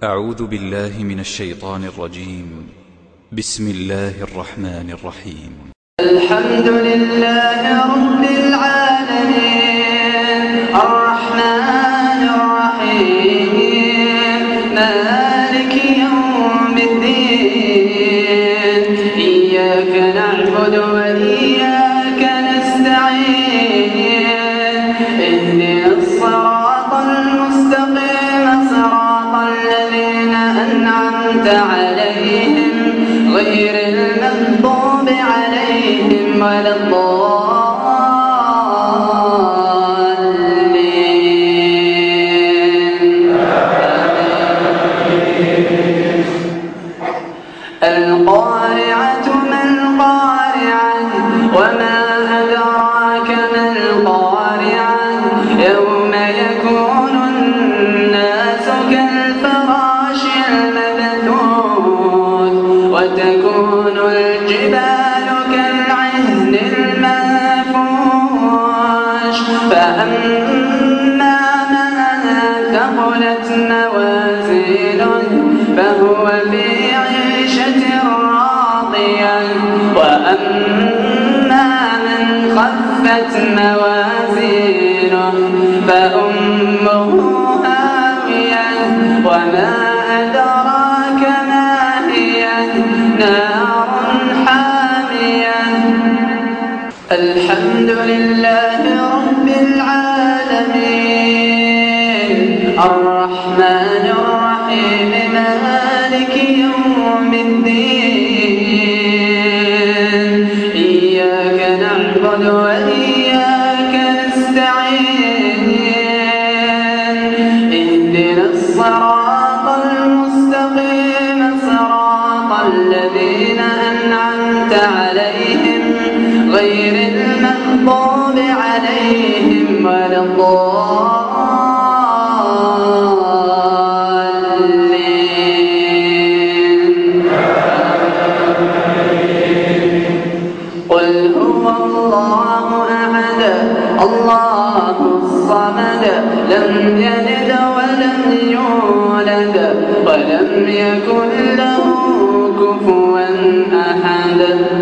أعوذ بالله من الشيطان الرجيم. بسم الله الرحمن الرحيم. الحمد لله رب العالمين الرحمن الرحيم مالك يوم الدين إياك نعبد وإياك نستعين اهدنا الصراط المستقيم صراط الذين أنعمت عليهم غير المغضوب عليهم ولا الضالين. القارعة ما القارعة وما أدراك ما القارعة يوم يكون الناس كالفراش المبثوث وتكون الجبال كالعهن المنفوش فأما من ثقلت موازينه فهو في عيشة راضية وأما من خفت موازينه فأمه هاوية وما أدراك ما هي نار حامية. الحمد لله رب العالمين الرحمن الرحيم مالك يوم الدين إياك نعبد وإياك نستعين اهدنا الصراط المستقيم صراط الذين أنعمت عليهم غير المغضوب عليهم ولا الضالين. قل هو الله أحد الله الصمد لم يلد ولم يولد ولم يكن له كفوا أحد.